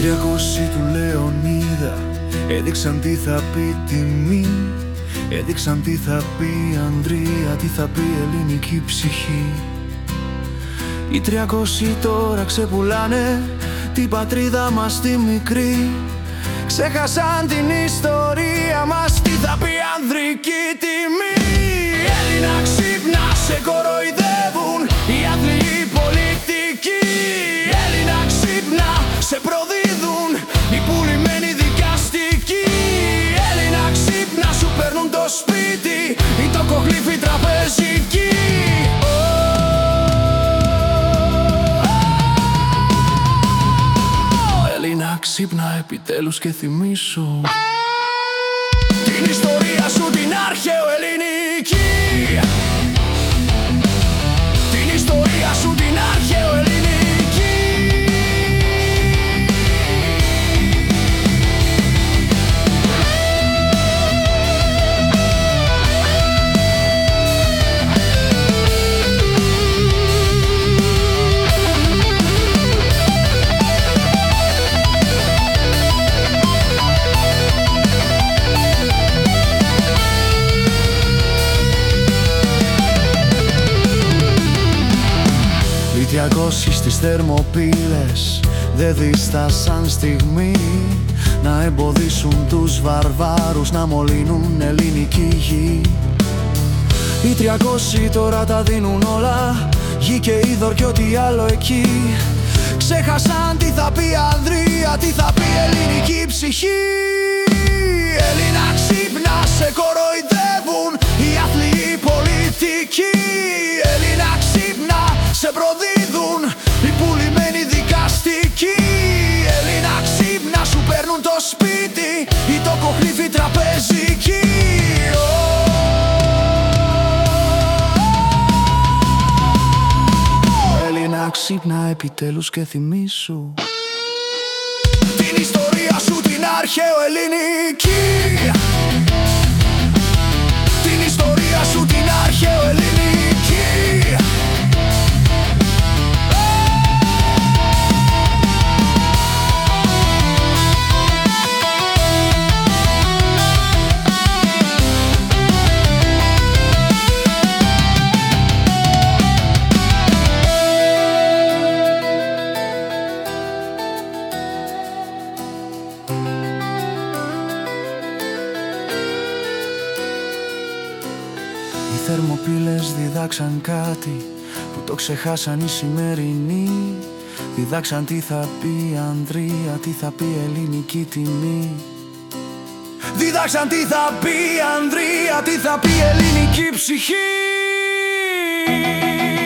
300 του Λεωνίδα έδειξαν τι θα πει τιμή, έδειξαν τι θα πει Ανδρεία, τι θα πει ελληνική ψυχή. Οι 300 τώρα ξεπουλάνε την πατρίδα μας τη μικρή, ξέχασαν την ιστορία μας, τι θα πει ανδρική τιμή. Έλληνα ξύπνα, σε κοροϊδεύουν οι άθλιοι πολιτικοί. Έλληνα ξύπνα, σε προδίδουν οι πουλημένοι δικαστικοί. Έλληνα ξύπνα, σου παίρνουν το σπίτι οι τοκογλύφοι τραπεζικοί. Έλληνα ξύπνα επιτέλους και θυμήσου την ιστορία σου την αρχαιοελληνική. Την ιστορία σου την αρχαιοελληνική. Οι 200 στις Θερμοπύλες δεν δίστασαν στιγμή να εμποδίσουν τους βαρβάρους να μολύνουν ελληνική γη. Οι 300 τώρα τα δίνουν όλα, γη και είδωρ κι ό,τι άλλο εκεί. Ξέχασαν τι θα πει Ανδρεία, τι θα πει ελληνική ψυχή. Έλληνα ξύπνα, σε κοροϊδεύουν οι άθλιοι πολιτικοί. Έλληνα ξύπνα, σε προδίδουν οι πουλημένοι δικαστικοί. Έλληνα ξύπνα, σου παίρνουν το σπίτι οι τοκογλύφοι τραπεζικοί. Έλληνα ξύπνα επιτέλους και θυμήσου την ιστορία σου την αρχαιοελληνική. Την ιστορία σου την αρχαιοελληνική. Οι Θερμοπύλες διδάξαν κάτι που το ξεχάσαν οι σημερινοί. Διδάξαν τι θα πει Ανδρεία, τι θα πει ελληνική τιμή. Διδάξαν τι θα πει Ανδρεία, τι θα πει ελληνική ψυχή.